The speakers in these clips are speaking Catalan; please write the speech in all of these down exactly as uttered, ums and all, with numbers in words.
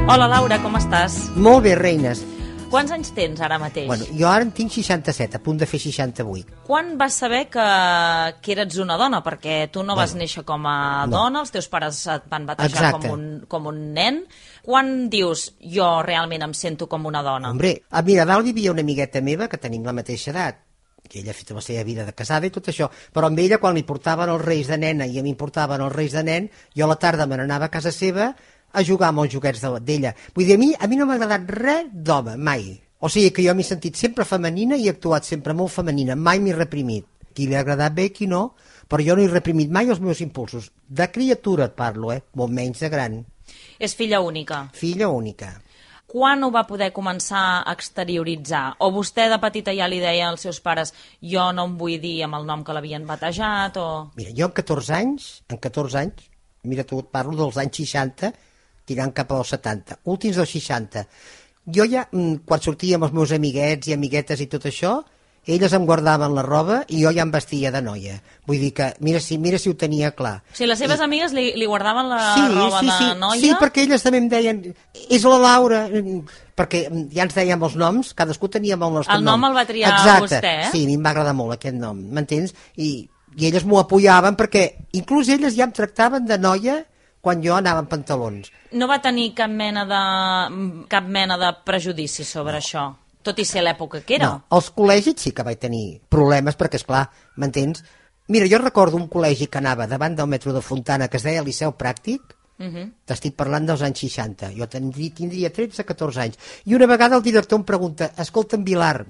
Hola, Laura, com estàs? Molt bé, reines. Quants anys tens ara mateix? Bueno, jo ara en tinc seixanta-set, a punt de fer seixanta-vuit. Quan vas saber que, que eres una dona? Perquè tu no vas Bueno, néixer com a no. dona, els teus pares et van batejar Exacte. com un, com un nen. Quan dius, jo realment em sento com una dona? Hombre, a Miradal vivia una amigueta meva que tenim la mateixa edat, que ella ha fet la seva vida de casada i tot això, però amb ella, quan li portaven els reis de nena i a mi em portaven els reis de nen, jo a la tarda me n'anava a casa seva a jugar amb els joguets de- d'ella. Vull dir, a mi, a mi no m'ha agradat res d'home, mai. O sigui que jo m'he sentit sempre femenina i he actuat sempre molt femenina, mai m'he reprimit. Qui li ha agradat bé, qui no, però jo no he reprimit mai els meus impulsos. De criatura et parlo, eh? Molt menys de gran. És filla única. Filla única. Quan ho va poder començar a exterioritzar? O vostè de petita ja li deia als seus pares jo no em vull dir amb el nom que l'havien batejat? O... Mira, jo amb catorze anys, en catorze anys, mira, tu et parlo dels anys seixanta, tirant cap als setanta, últims dels seixanta. Jo ja, mm, quan sortia amb els meus amiguets i amiguetes i tot això, elles em guardaven la roba i jo ja em vestia de noia. Vull dir que, mira si, mira si ho tenia clar. O sigui, les seves I... amigues li, li guardaven la sí, roba sí, de sí, noia? Sí, perquè elles també em deien, és la Laura, perquè ja ens dèiem els noms, cadascú teníem el nostre El nom. nom el va triar Exacte. vostè, eh? Sí, a mi em va agradar molt aquest nom, m'entens? I, i elles m'ho apoyaven perquè inclús elles ja em tractaven de noia quan jo anava en pantalons. No va tenir cap mena de, cap mena de prejudici sobre no. això, tot i ser l'època que era? No, als col·legis sí que vaig tenir problemes perquè, esclar, m'entens? Mira, jo recordo un col·legi que anava davant del metro de Fontana que es deia Liceu Pràctic, Uh -huh. t'estic parlant dels anys seixanta, jo tindria, tindria tretze catorze anys, i una vegada el director em pregunta, escolta'm, Vilar,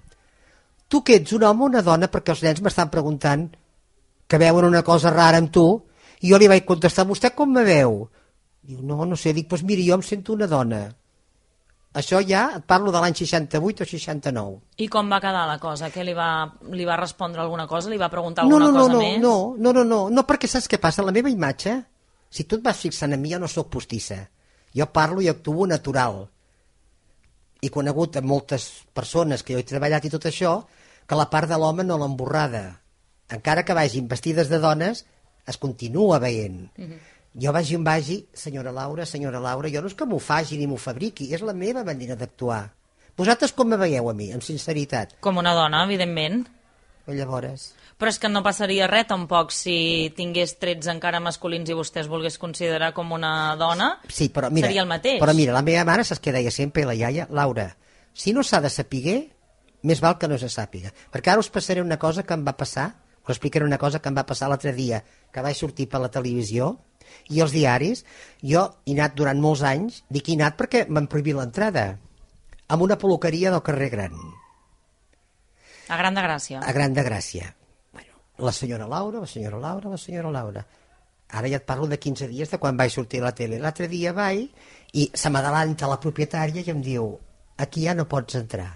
tu que ets un home o una dona? Perquè els nens m'estan preguntant que veuen una cosa rara amb tu, i jo li vaig contestar, vostè com me veu? Diu, no, no sé, dic, doncs miri, jo em sento una dona. Això ja, et parlo de l'any seixanta-vuit o seixanta-nou. I com va quedar la cosa? Què li va, li va respondre alguna cosa? Li va preguntar No, alguna no, no, cosa no, més? no, no, no, no, no, perquè saps què passa? La meva imatge, si tu et vas fixant en mi, jo no sóc postissa. Jo parlo i actuo natural. He conegut a moltes persones que jo he treballat i tot això, que la part de l'home no l'emborrada. Encara que vagin vestides de dones, es continua veient. Uh -huh. Jo vagi on vagi, senyora Laura, senyora Laura, jo no és que m'ho faci ni m'ho fabriqui, és la meva manera d'actuar. Vosaltres com me veieu a mi, amb sinceritat? Com una dona, evidentment. Llavors... Però és que no passaria res tampoc si tingués trets encara masculins i vostè es volgués considerar com una dona. Sí, però mira, seria el mateix. Però mira, la meva mare saps què deia sempre, la iaia? Laura, si no s'ha de saber, més val que no se sàpiga. Perquè ara us passaré una cosa que em va passar, us explicaré una cosa que em va passar l'altre dia, que vaig sortir per la televisió i els diaris. Jo he anat durant molts anys, dic he anat perquè m'han prohibit l'entrada, amb una peluqueria del carrer Gran. A Gran de Gràcia. A Gran de Gràcia. Bueno, la senyora Laura, la senyora Laura, la senyora Laura. Ara ja et parlo de quinze dies de quan vaig sortir a la tele. L'altre dia vaig i se m'adalanta la propietària i em diu, aquí ja no pots entrar.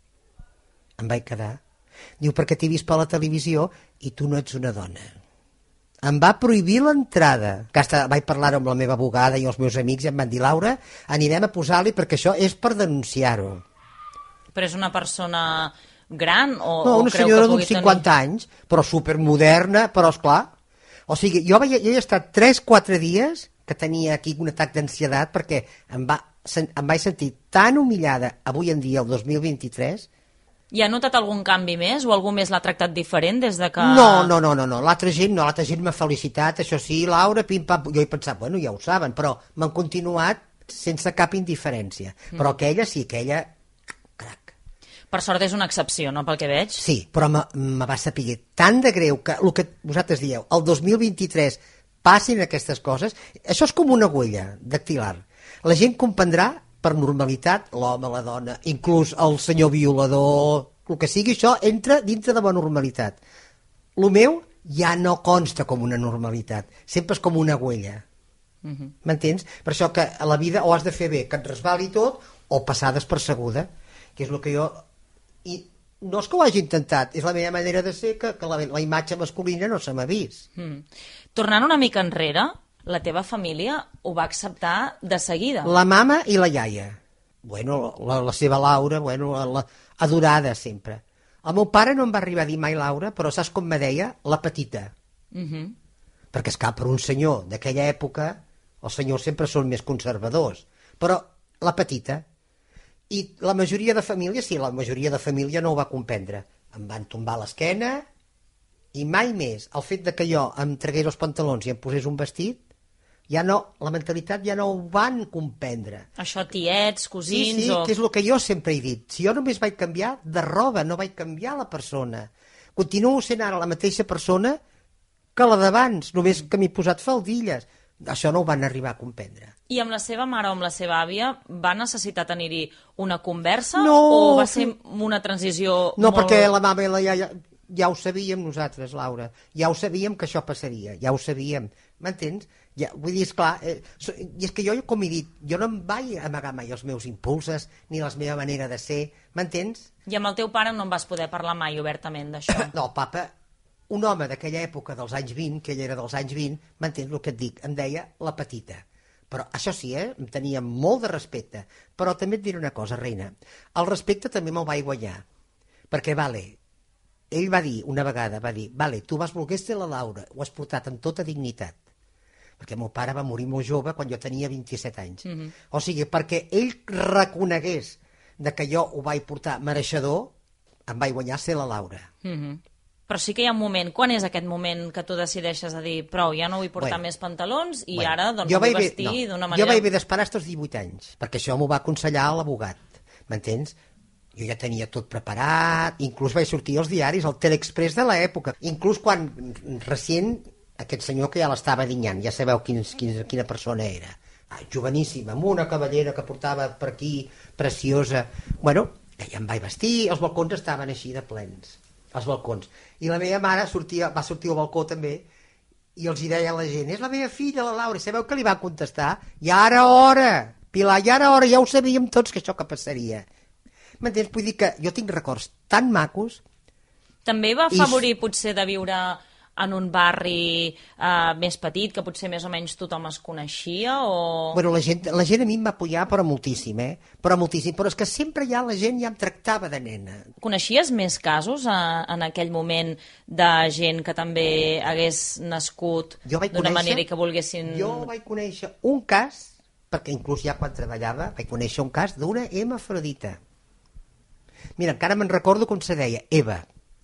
Em vaig quedar. Diu, perquè t'he vist per la televisió i tu no ets una dona. Em va prohibir l'entrada. Que hasta vaig parlar amb la meva abogada i els meus amics i em van dir, Laura, anirem a posar-li perquè això és per denunciar-ho. Però és una persona gran o, No, o una creu senyora que d'uns pugui cinquanta tenir... anys, però supermoderna, però esclar. O sigui, jo, vaig, jo he estat tres quatre dies que tenia aquí un atac d'ansietat perquè em, va, em vaig sentir tan humillada avui en dia, el dos mil vint-i-tres. I ha notat algun canvi més o algú més l'ha tractat diferent des de que... No, no, no, no, no. l'altra gent no, l'altra gent m'ha felicitat, això sí, Laura, pim-pam, jo he pensat, bueno, ja ho saben, però m'han continuat sense cap indiferència. Mm. Però aquella sí, aquella... Crac. Per sort és una excepció, no, pel que veig? Sí, però me, me va saber tan de greu que el que vosaltres dieu, el dos mil vint-i-tres passin aquestes coses, això és com una huella dactilar. La gent comprendrà per normalitat, l'home, la dona, inclús el senyor violador, el que sigui, això entra dintre de la normalitat. El meu ja no consta com una normalitat, sempre és com una huella. Uh-huh. M'entens? Per això que a la vida o has de fer bé que et resbali tot o passar despercebuda, que és el que jo... I no és que ho hagi intentat, és la meva manera de ser que, que la, la imatge masculina no se m'ha vist. Mm. Tornant una mica enrere, la teva família ho va acceptar de seguida. La mama i la iaia. Bueno, la, la seva Laura, bueno, la, la, adorada sempre. El meu pare no em va arribar a dir mai Laura, però saps com me deia? La petita. Uh-huh. Perquè, esclar, per un senyor d'aquella època, els senyors sempre són més conservadors. Però la petita. I la majoria de família, sí, la majoria de família no ho va comprendre. Em van tombar l'esquena i mai més el fet de que jo em tragués els pantalons i em posés un vestit, ja no, la mentalitat ja no ho van comprendre. Això tiets, cosins... Sí, sí, o... que és el que jo sempre he dit. Si jo només vaig canviar de roba, no vaig canviar la persona. Continuo sent ara la mateixa persona que la d'abans, només que m'he posat faldilles. Això no ho van arribar a comprendre. I amb la seva mare o amb la seva àvia va necessitar tenir-hi una conversa No, o va ser una transició No, molt... perquè la mama i la iaia ja ho sabíem nosaltres, Laura. Ja ho sabíem que això passaria, ja ho sabíem. M'entens? Ja, vull dir, esclar, eh, so, i és que jo, com he dit, jo no em vaig amagar mai els meus impulses ni la meva manera de ser, m'entens? I amb el teu pare no en vas poder parlar mai obertament d'això? No, papa, un home d'aquella època dels anys vint, que ell era dels anys vint, m'entens el que et dic? Em deia la petita. Però això sí, eh? Em tenia molt de respecte. Però també et diré una cosa, reina. El respecte també me'l vaig guanyar. Perquè, vale, ell va dir una vegada, va dir, vale, tu vas voler ser la Laura, ho has portat amb tota dignitat. Perquè el meu pare va morir molt jove quan jo tenia vint-i-set anys. Mm-hmm. O sigui, perquè ell reconegués de que jo ho vaig portar mereixedor, em vaig guanyar ser la Laura. Mm-hmm. Però sí que hi ha un moment, quan és aquest moment que tu decideixes a dir prou, ja no vull portar bueno, més pantalons i bueno, ara doncs jo em vull vaig vestir no, d'una manera... Jo vaig haver d'esperar fins als divuit anys, perquè això m'ho va aconsellar l'abogat, m'entens? Jo ja tenia tot preparat, inclús vaig sortir als diaris, al Teleexpress de l'època, inclús quan recient aquest senyor que ja l'estava dinyant, ja sabeu quin, quin, quina persona era, ah, joveníssima, amb una cavallera que portava per aquí, preciosa, bueno, ja em vaig vestir, els balcons estaven així de plens, els balcons, i la meva mare sortia, va sortir al balcó també, i els hi deia a la gent, és la meva filla, la Laura, sabeu que li va contestar? Ja era hora, Pilar, ja era hora, ja ho sabíem tots que això que passaria. M'entens? Vull dir que jo tinc records tan macos. També va afavorir i... potser de viure en un barri eh, més petit, que potser més o menys tothom es coneixia, o... Bueno, la gent, la gent a mi em va apoyar, però moltíssim, eh? Però moltíssim, però és que sempre ja la gent ja em tractava de nena. Coneixies més casos eh, en aquell moment de gent que també hagués nascut d'una manera i que volguessin... Jo vaig conèixer un cas, perquè inclús ja quan treballava vaig conèixer un cas d'una hemafrodita. Mira, encara me'n recordo com se deia, Eva.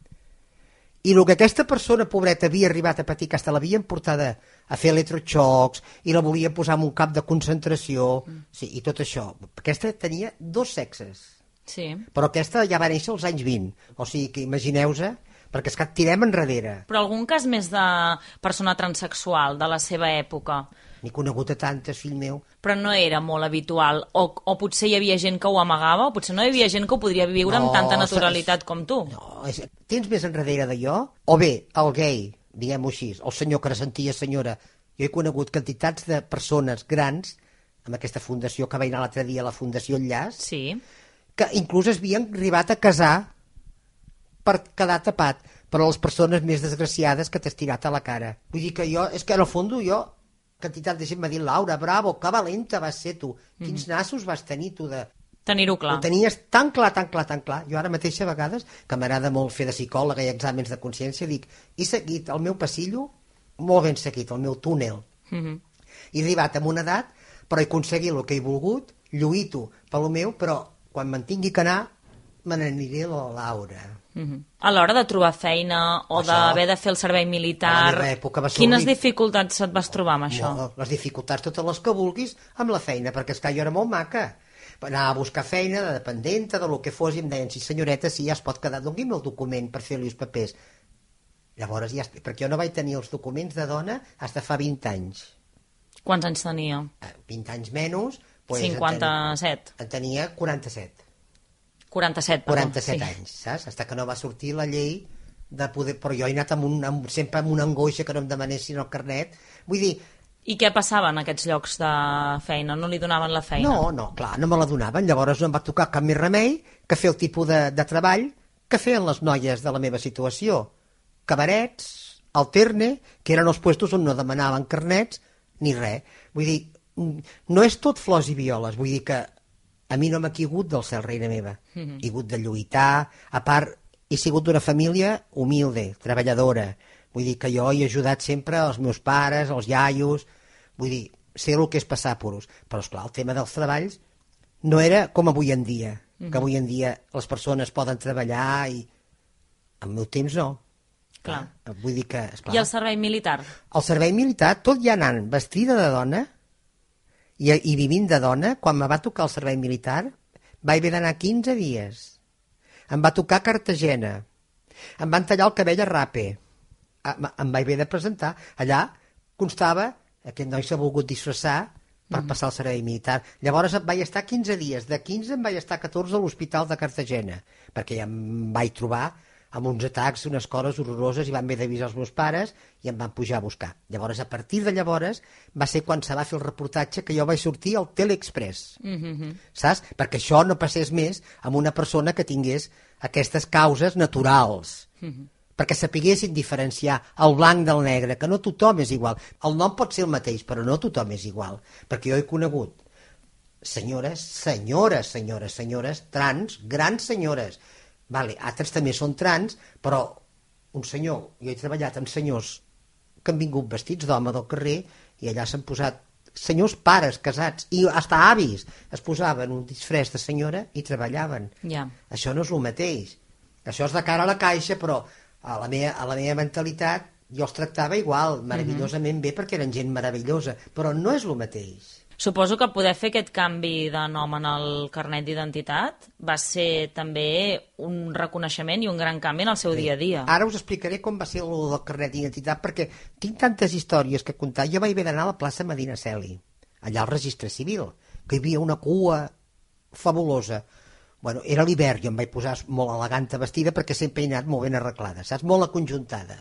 I el que aquesta persona, pobreta, havia arribat a patir, que hasta l'havien portada a fer electroxocs i la volia posar en un camp de concentració, mm. sí, i tot això. Aquesta tenia dos sexes. Sí. Però aquesta ja va néixer als anys vint. O sigui que imagineu-se, perquè és que et tirem enrere. Però algun cas més de persona transexual de la seva època? N'he conegut a tantes, fill meu. Però no era molt habitual, o, o potser hi havia gent que ho amagava, o potser no hi havia gent que ho podria viure no, amb tanta naturalitat com tu. No, és, tens més enrere de jo? O bé, el gay, diguem-ho així, el senyor que se sentia senyora. Jo he conegut quantitats de persones grans, amb aquesta fundació que vaig anar l'altre dia a la Fundació Enllaç, sí. que inclús es havien arribat a casar per quedar tapat, però les persones més desgraciades que t'has tirat a la cara. Vull dir que jo, és que en el fons jo... quantitat de gent m'ha dit, Laura, bravo, que valenta vas ser tu, quins mm. nassos vas tenir tu de... Tenir-ho clar. Ho tenies tan clar, tan clar, tan clar. Jo ara mateix a vegades, que m'agrada molt fer de psicòloga i exàmens de consciència, dic, he seguit el meu passillo molt ben seguit, el meu túnel. Mm-hmm. He arribat a una edat, però he aconseguit el que he volgut, lluito pel meu, però quan me'n tingui que anar, me n'aniré a la Laura. Mm-hmm. A l'hora de trobar feina o d'haver de fer el servei militar, quines dificultats et vas trobar amb això? Molt, les dificultats totes les que vulguis amb la feina, perquè esclar, jo era molt maca. Anava a buscar feina de dependenta, de lo que fos, i em deien, sí senyoreta, sí, ja es pot quedar, doni'm el document per fer-li els papers. Llavors, ja, perquè jo no vaig tenir els documents de dona fins fa vint anys. Quants anys tenia? vint anys menys. Pues, cinquanta-set. En tenia quaranta-set. quaranta-set, perdó. quaranta-set sí. anys, saps? Fins que no va sortir la llei de poder... Però jo he anat amb un, amb, sempre amb una angoixa que no em demanessin el carnet. Vull dir... I què passava en aquests llocs de feina? No li donaven la feina? No, no, clar, no me la donaven. Llavors no em va tocar cap més remei que fer el tipus de, de treball que feien les noies de la meva situació. Cabarets, alterne, que eren els puestos on no demanaven carnets ni res. Vull dir, no és tot flors i violes. Vull dir que a mi no m'ha caigut del cel, reina meva. Mm-hmm. He hagut de lluitar. A part, he sigut d'una família humilde, treballadora. Vull dir que jo he ajudat sempre els meus pares, els iaios. Vull dir, sé el que és passar puros. Però, esclar, el tema dels treballs, no era com avui en dia, que avui en dia les persones poden treballar i... Al meu temps no. Clar. Ah, vull dir que... Esclar. I el servei militar? El servei militar, tot ja anant vestida de dona i, i vivint de dona, quan me va tocar el servei militar, vaig haver d'anar quinze dies. Em va tocar Cartagena. Em van tallar el cabell a rape. Em vaig haver de presentar. Allà constava, aquest noi s'ha volgut disfressar per mm. passar el servei militar. Llavors vaig estar quinze dies. De quinze em vaig estar catorze a l'hospital de Cartagena, perquè ja em vaig trobar amb uns atacs, unes coses horroroses, i van haver d'avisar els meus pares i em van pujar a buscar. Llavors, a partir de llavors, va ser quan se va fer el reportatge que jo vaig sortir al Teleexpress. Mm-hmm. Saps? Perquè això no passés més amb una persona que tingués aquestes causes naturals. Mm-hmm. Perquè sapiguessin diferenciar el blanc del negre, que no tothom és igual. El nom pot ser el mateix, però no tothom és igual. Perquè jo he conegut senyores, senyores, senyores, senyores, trans, grans senyores. Vale, altres també són trans, però un senyor, jo he treballat amb senyors que han vingut vestits d'home del carrer i allà s'han posat senyors pares casats i hasta avis es posaven un disfress de senyora i treballaven. Yeah. Això no és el mateix. Això és de cara a la caixa, però a la meva, a la meva mentalitat jo els tractava igual, meravellosament bé, perquè eren gent meravellosa, però no és el mateix. Suposo que poder fer aquest canvi de nom en el carnet d'identitat va ser també un reconeixement i un gran canvi en el seu sí. dia a dia. Ara us explicaré com va ser el del carnet d'identitat, perquè tinc tantes històries que contar. Jo vaig haver d'anar a la plaça Medina Celi, allà al registre civil, que hi havia una cua fabulosa. Bueno, era l'hivern, jo em vaig posar molt elegant vestida perquè sempre he anat molt ben arreglada, saps? Molt aconjuntada.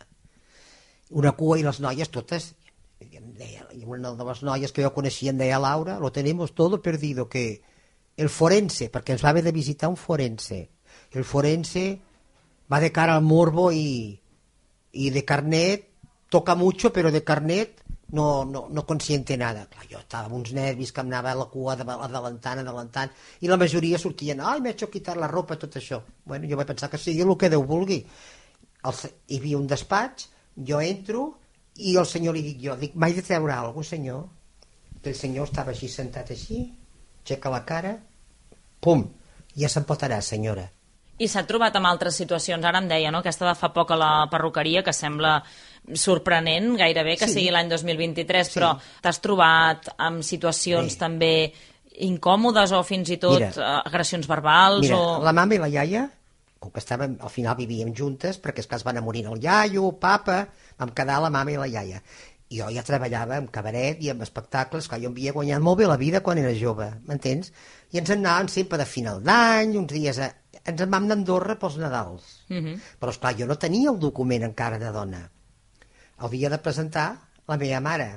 Una cua i les noies totes... I em deia, i una de les noies que jo coneixia em deia, Laura, lo tenemos todo perdido, que el forense, perquè ens va haver de visitar un forense, el forense va de cara al morbo y, y de carnet toca mucho, pero de carnet no, no, no consiente nada. Clar, jo estava amb uns nervis que em anava a la cua adelantant, adelantant, i la majoria sortien, ai, m'he hecho quitar la ropa, tot això. Bueno, jo vaig pensar que sigui el que Déu vulgui. El, hi havia un despatx, jo entro, i el senyor li dic jo, dic, m'haig de treure alguna cosa, senyor? El senyor estava així, sentat així, aixeca la cara, pum, ja se'n pot anar, senyora. I s'ha trobat amb altres situacions, ara em deia, no?, aquesta de fa poc a la perruqueria, que sembla sorprenent gairebé que sí. sigui l'any dos mil vint-i-tres, sí. però t'has trobat amb situacions sí. també incòmodes o fins i tot mira, agressions verbals? Mira, o... la mama i la iaia, com que estàvem, al final vivíem juntes, perquè és que es van morir el iaio, el papa, vam quedar la mama i la iaia. I jo ja treballava amb cabaret i amb espectacles, que jo em havia guanyat molt bé la vida quan era jove, m'entens? I ens en anàvem sempre de final d'any, uns dies... A... Ens en vam anar a Andorra pels Nadals. Uh-huh. Però, esclar, jo no tenia el document encara de dona. El havia de presentar la meva mare,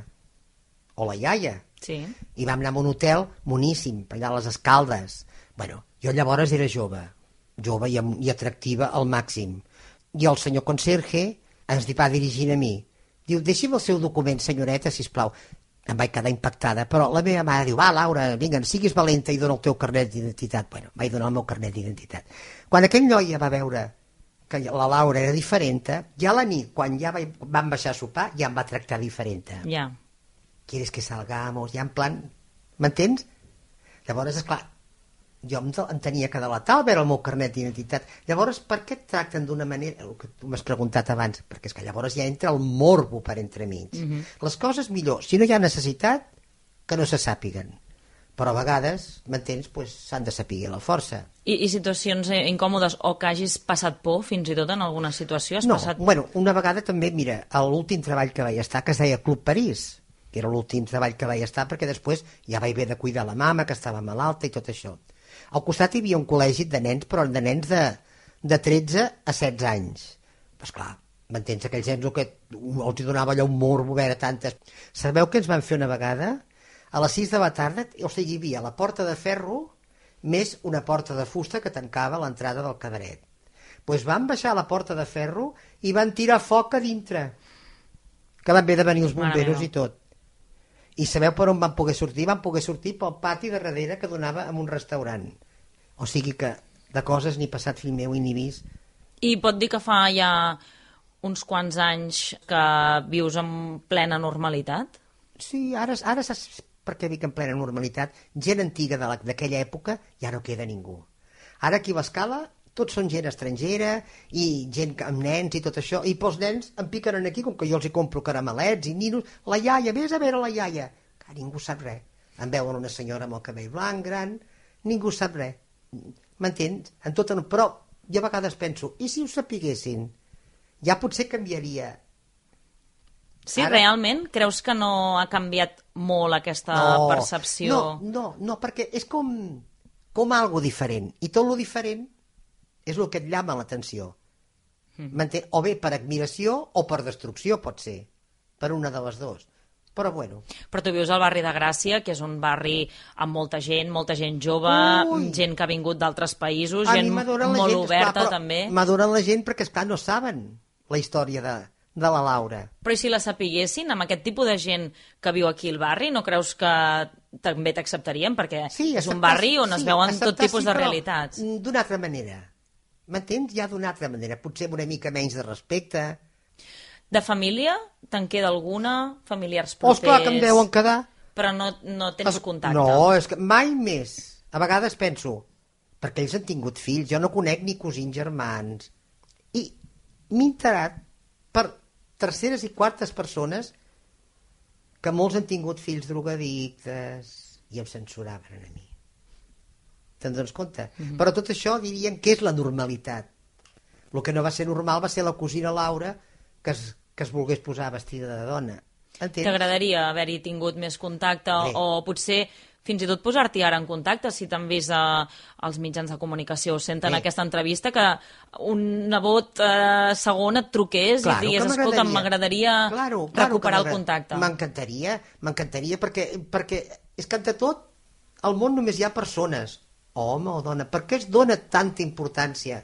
o la iaia. Sí. I vam anar a un hotel moníssim, allà a les Escaldes. Bueno, jo llavors era jove, jove i, i atractiva al màxim. I el senyor conserge ens va dirigint a mi. Diu, deixi'm el seu document, senyoreta, sisplau. Em vaig quedar impactada, però la meva mare diu, va, Laura, vinga, siguis valenta i dona el teu carnet d'identitat. Bueno, vaig donar el meu carnet d'identitat. Quan aquell noi ja va veure que la Laura era diferent, ja a la nit, quan ja vaig, vam baixar a sopar, ja em va tractar diferent. Ja. Yeah. ¿Quieres que salgamos? Ja en plan... M'entens? Llavors, esclar, jo em, em tenia que delatar al veure el meu carnet d'identitat. Llavors, per què et tracten d'una manera... El que tu m'has preguntat abans, perquè és que llavors ja entra el morbo per entremig. Mm-hmm. Les coses millor, si no hi ha necessitat, que no se sàpiguen. Però a vegades, m'entens, pues, s'han de saber a la força. I, I situacions incòmodes o que hagis passat por, fins i tot en alguna situació? Has no, passat... bueno, una vegada també, mira, l'últim treball que vaig estar, que es deia Club París, que era l'últim treball que vaig estar, perquè després ja vaig haver de cuidar la mama, que estava malalta i tot això. Al costat hi havia un col·legi de nens, però de nens de, de tretze a setze anys. Pues clar, m'entens, aquells nens que els donava allò un morbo veure tantes... Sabeu què ens van fer una vegada? A les sis de la tarda, o sigui, hi havia la porta de ferro més una porta de fusta que tancava l'entrada del cabaret. Doncs pues van baixar la porta de ferro i van tirar foc a dintre, que van haver de venir els bomberos i tot. I sabeu per on van poder sortir? Van poder sortir pel pati de darrere que donava en un restaurant. O sigui que de coses ni passat fill meu i ni vist. I pot dir que fa ja uns quants anys que vius en plena normalitat? Sí, ara, ara perquè Vic en plena normalitat, gent antiga de la- d'aquella època, ja no queda ningú. Ara aquí a l'Escala tots són gent estrangera i gent amb nens i tot això, i pels nens em piquen aquí, com que jo els hi compro caramelets i ninos, la iaia, vés a veure la iaia, que ningú sap res. Em veuen una senyora amb el cabell blanc, gran, ningú sap res. M'entens? En tot, però jo a vegades penso, i si ho sapiguessin? Ja potser canviaria. Sí, Ara... realment? Creus que no ha canviat molt aquesta no, percepció? No, no, no, perquè és com, com algo diferent, i tot lo diferent és el que et llama l'atenció. Mm. O bé per admiració o per destrucció, pot ser, per una de les dues. Però bueno. Però tu vius al barri de Gràcia, que és un barri amb molta gent, molta gent jove, Ui. gent que ha vingut d'altres països, a gent molt gent, oberta, esclar, també. M'adoren la gent perquè, esclar, no saben la història de, de la Laura. Però i si la sapiguessin, amb aquest tipus de gent que viu aquí al barri, no creus que també t'acceptarien? Perquè sí, és un barri on sí, es veuen acceptar, tot tipus sí, de realitats. D'una altra manera. M'entens? Ja d'una altra manera. Potser amb una mica menys de respecte. De família, te'n queda alguna? Familiars propers? Oh, esclar que em deuen quedar. Però no, no tens es... contacte? No, és que mai més. A vegades penso, perquè ells han tingut fills, jo no conec ni cosins germans. I m'he enterat per terceres i quartes persones que molts han tingut fills drogadictes i em censuraven a mi. Te'n dones compte? Mm-hmm. Però tot això dirien que és la normalitat. El que no va ser normal va ser la cosina Laura que es, que es volgués posar vestida de dona. Entens? T'agradaria haver-hi tingut més contacte Bé. o potser fins i tot posar-t'hi ara en contacte si t'han vist a, als mitjans de comunicació o senten Bé. aquesta entrevista que un nebot eh, segon et truqués claro, i et digués, escolta, m'agradaria claro, claro recuperar el contacte. M'encantaria, m'encantaria perquè, perquè és que entre tot al món només hi ha persones, home o dona, per què es dona tanta importància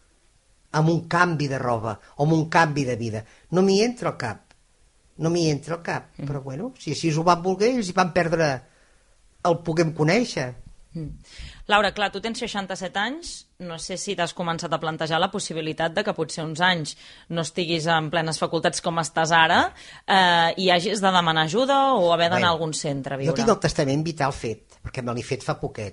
amb un canvi de roba o amb un canvi de vida? No m'hi entra al cap. No m'hi entra al cap. Mm. Però bueno, si així ho van voler, ells hi van perdre el puguem conèixer. Mm. Laura, clar, tu tens seixanta-set anys, no sé si t'has començat a plantejar la possibilitat de que potser uns anys no estiguis en plenes facultats com estàs ara eh, i hagis de demanar ajuda o haver d'anar bueno, a algun centre a viure. Jo tinc el testament vital fet, perquè me l'he fet fa poquet.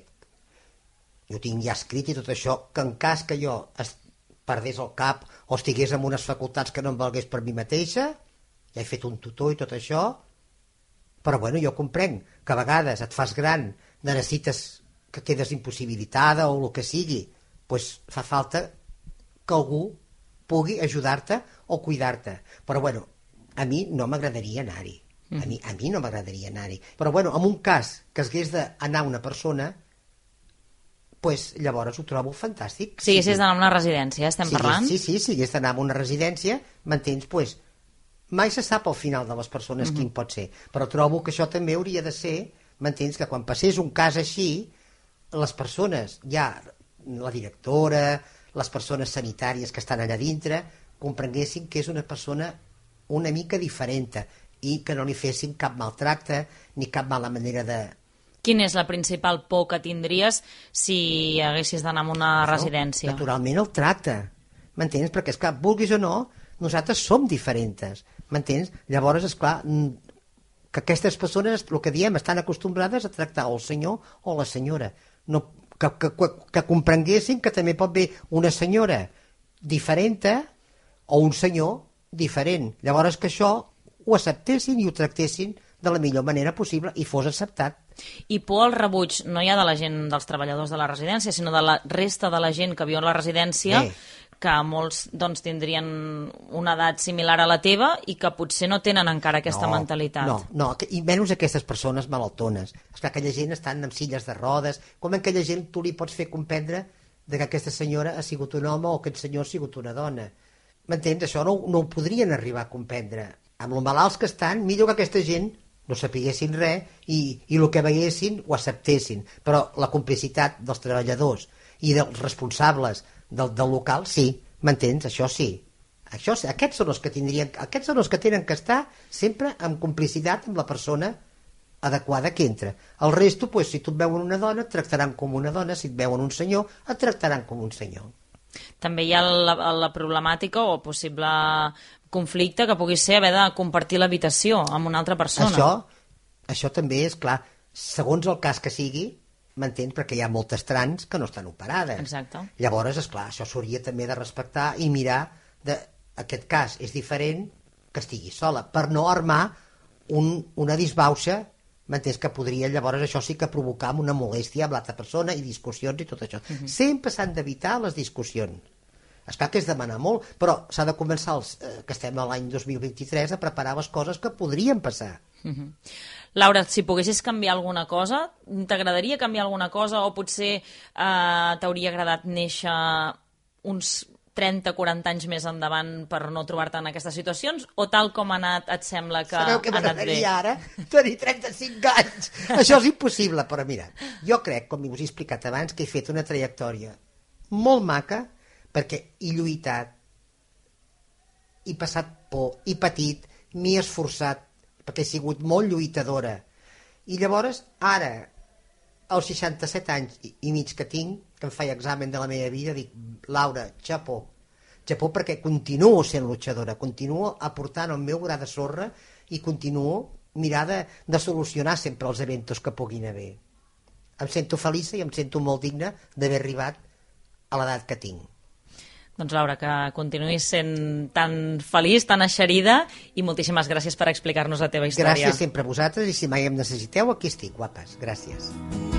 Jo tinc ja escrit i tot això, que en cas que jo perdés el cap o estigués en unes facultats que no em valgués per mi mateixa, ja he fet un tutor i tot això, però bueno, jo comprenc que a vegades et fas gran, necessites que quedes impossibilitada o el que sigui, doncs fa falta que algú pugui ajudar-te o cuidar-te. Però bueno, a mi no m'agradaria anar-hi. A mi, a mi no m'agradaria anar-hi. Però bueno, en un cas que hagués d'anar una persona, pues, llavors ho trobo fantàstic. Si haguessis d'anar a una residència, estem sí, parlant? Sí, sí, si hagués d'anar a una residència, m'entens? Pues, mai se sap al final de les persones uh-huh. quin pot ser, però trobo que això també hauria de ser, m'entens, que quan passés un cas així, les persones, ja la directora, les persones sanitàries que estan allà dintre, comprenguessin que és una persona una mica diferent i que no li fessin cap maltracte ni cap mala manera de... Quina és la principal por que tindries si haguessis d'anar a una no, residència? Naturalment el tracte, m'entens? Perquè, esclar, vulguis o no, nosaltres som diferents, m'entens? Llavors, esclar, que aquestes persones, el que diem, estan acostumbrades a tractar o el senyor o la senyora. No, que, que, que comprenguessin que també pot haver una senyora diferent o un senyor diferent. Llavors que això ho acceptessin i ho tractessin de la millor manera possible i fos acceptat. I por al rebuig no hi ha de la gent dels treballadors de la residència, sinó de la resta de la gent que viu a la residència, Bé. que molts doncs, tindrien una edat similar a la teva i que potser no tenen encara aquesta no, mentalitat. No, no, i menys aquestes persones malaltones. Esclar, aquella gent estan amb silles de rodes, com aquella gent tu li pots fer comprendre de que aquesta senyora ha sigut un home o aquest senyor ha sigut una dona. M'entens? Això no, no ho podrien arribar a comprendre. Amb lo malalts que estan, millor que aquesta gent no sapiguessin res i, i el que veiessin ho acceptessin. Però la complicitat dels treballadors i dels responsables del, del local, sí, m'entens? Això sí. Això, aquests són els que tindrien, aquests són els que tenen que estar sempre en complicitat amb la persona adequada que entra. El resto, pues, si tu et veuen una dona, et tractaran com una dona, si et veuen un senyor, et tractaran com un senyor. També hi ha la, la problemàtica o possible conflicte que pugui ser haver de compartir l'habitació amb una altra persona. Això, això també és clar. segons el cas que sigui, m'entens? Perquè hi ha moltes trans que no estan operades. Exacte. Llavors, esclar, això s'hauria també de respectar i mirar de, aquest cas és diferent que estigui sola, per no armar un, una disbauxa, m'entens? Que podria llavors això sí que provocar una molèstia amb l'altra persona i discussions i tot això. Uh-huh. Sempre s'han d'evitar les discussions. Esclar que és demanar molt, però s'ha de començar, els, eh, que estem a l'any dos mil vint-i-tres, a preparar les coses que podrien passar. Uh-huh. Laura, si poguessis canviar alguna cosa, t'agradaria canviar alguna cosa o potser eh, t'hauria agradat néixer uns trenta o quaranta anys més endavant per no trobar-te en aquestes situacions, o tal com ha anat et sembla que Sabeu que ha anat bé? ara? Tenir trenta-cinc anys! Això és impossible, però mira, jo crec, com us he explicat abans, que he fet una trajectòria molt maca, perquè he lluitat, he passat por, he patit, m'he esforçat, perquè he sigut molt lluitadora. I llavors, ara, als seixanta-set anys i, i mig que tinc, que em faig examen de la meva vida, dic, Laura, xapó. Xapó perquè continuo sent luchadora, continuo aportant el meu gra de sorra i continuo mirar de, de solucionar sempre els eventos que puguin haver. Em sento feliç i em sento molt digna d'haver arribat a l'edat que tinc. Doncs Laura, que continuïs sent tan feliç, tan eixerida, i moltíssimes gràcies per explicar-nos la teva història. Gràcies sempre a vosaltres, i si mai em necessiteu, aquí estic, guapes. Gràcies.